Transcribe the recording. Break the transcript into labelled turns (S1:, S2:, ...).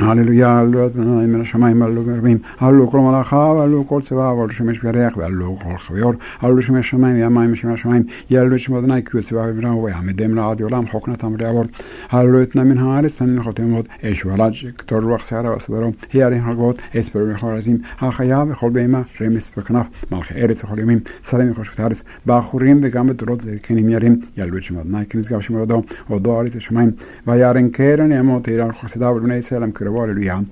S1: הללויה, הללויה מן השמיים, הללו מרבים, הללו כל מלאכיו, הללו כל צבאיו, הללו שמש וירח, והללו כל חביור, הללו שמש שמיים והמים ושמי השמיים, יעלו את שם אדוני כי הוא צבאיו יברהו ויעמדם לעד עולם חוכנתם ולעבור, הללו יתנה מן הארץ תנין לחותם עוד, אש ולד שכתור רוח שערה וסדרו, הערים הגות, אספרו וכל רזים, החיה וכל בהמה, רמס וכנף, מלכי ארץ וכל ימים, שרים וחושבת הארץ, באחורים וגם בדורות זקנים ירים, יעלו את שם אדוני כי נשגב שם אדו, אודו ארץ השמיים, ויערן קרן ימות עירן חסידיו ולבני ישראל המקרבו הללויה,